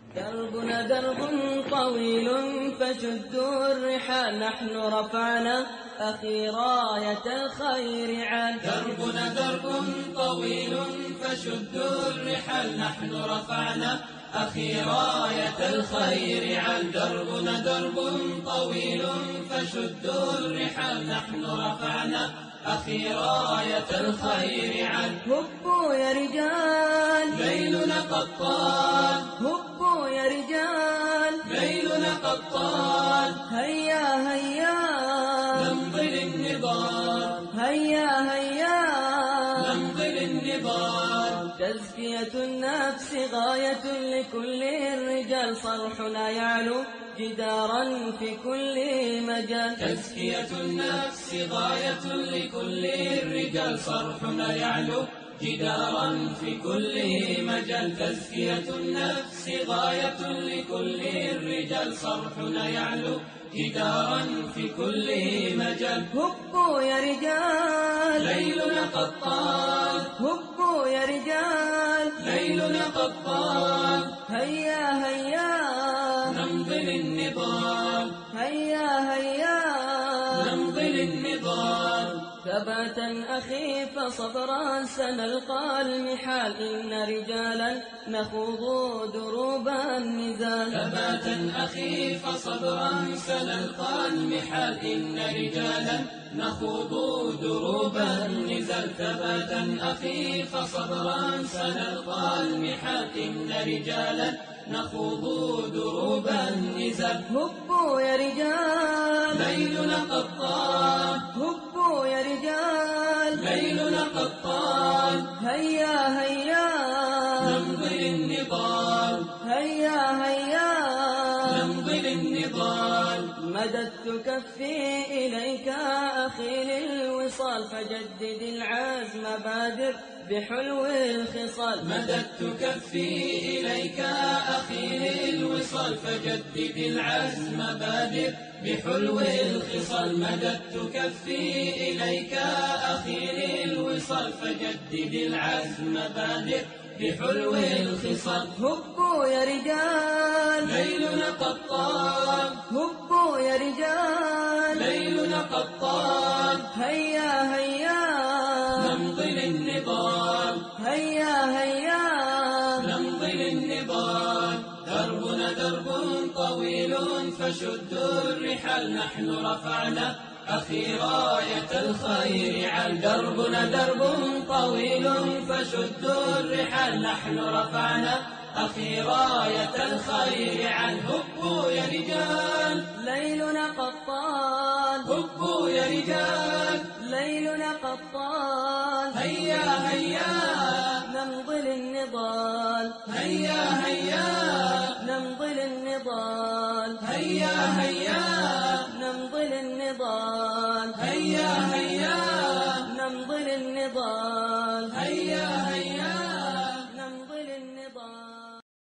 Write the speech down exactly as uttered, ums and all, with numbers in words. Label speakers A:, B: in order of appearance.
A: دربنا درب طويل فشدوا الرحال نحن رفعنا أخي راية الخير عن.
B: دربنا درب طويل فشدوا الرحال نحن رفعنا أخي راية الخير عن. دربنا درب طويل فشدوا الرحال نحن رفعنا أخي راية الخير عن.
A: هبوا يا رجال
B: ليلنا قد طال،
A: هبوا يا رجال
B: ليلنا قد طال،
A: هيا هيا
B: نمضي للنضال،
A: هيا هيا
B: نمضي للنضال.
A: تزكية النفس غاية لكل الرجال صرحنا يعلو جدارا في كل مجال.
B: تزكية النفس غاية لكل الرجال صرحنا يعلو جدارا في كل مجال. تزكية النفس غاية لكل الرجال صرحنا يعلو جدارا في كل مجال.
A: هبوا يا رجال
B: ليلنا قد طال،
A: هبوا يا رجال
B: ليلنا قد طال،
A: هيا هيا
B: نمضي للنضال،
A: هيا هيا
B: نمضي للنضال.
A: ثباتا أخي فصبرا سنلقى المحال إن رجالا نخوض دروب النزال.
B: ثباتا أخي فصبرا سنلقى المحال إن رجالا نخوض دروب النزال. ثباتا أخي فصبرا سنلقى المحال إن رجالا نخوض دروب النزال.
A: هبوا يا رجال
B: ليلنا قد طال،
A: هبوا يا رجال
B: ليلنا قد طال،
A: هيا هيا
B: نمضي للنضال،
A: هيا هيا
B: نمضي للنضال.
A: مددت كفي إليك أخي للوصال فجدد العزم بادر بحلو الخصال.
B: مددت كفي إليك أخي للوصال فجدد العزم بادر بحلو الخصال. مددت كفي إليك أخي للوصال فجدد العزم بادر بحلو الخصال.
A: هبوا يا رجال
B: ليلنا قد طال،
A: هبوا يا رجال
B: ليلنا قد طال،
A: هيا هيا
B: نمضي للنضال،
A: هيا هيا
B: نمضي للنضال. دربنا درب طويل فشدوا الرحال نحن رفعنا أخي راية الخير عن. دربنا درب طويل فشدوا الرحال نحن رفعنا أخي راية الخير عن. هبوا يا رجال
A: ليلنا قد طال،
B: هبوا يا رجال
A: ليلنا قد طال،
B: هيا هيا
A: نمضي للنضال،
B: هيا هيا
A: نمضي للنضال،
B: هيا هيا
A: نمضي للنضال.